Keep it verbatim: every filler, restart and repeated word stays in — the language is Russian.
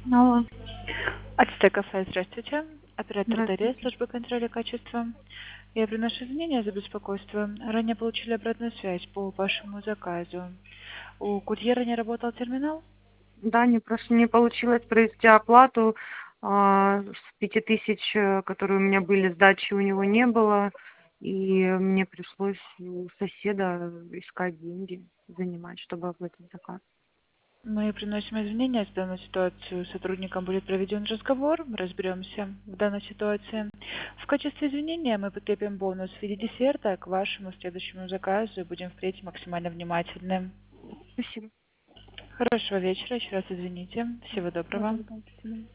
Алло, Ацтекафе, здравствуйте. Оператор ДР, здравствуйте. служба контроля качества. Я приношу извинения за беспокойство. Ранее получили обратную связь по вашему заказу. У курьера не работал терминал? Да, не прош... не получилось провести оплату а, с пяти тысяч, э, которые у меня были, сдачи у него не было, и мне пришлось у соседа искать деньги, занимать, чтобы оплатить заказ. Мы приносим извинения за данную ситуацию. Сотрудникам будет проведен разговор. Разберемся в данной ситуации. В качестве извинения мы подкрепим бонус в виде десерта к вашему следующему заказу и будем впредь максимально внимательны. Спасибо. Хорошего вечера. Еще раз извините. Всего Всего доброго. доброго. До свидания.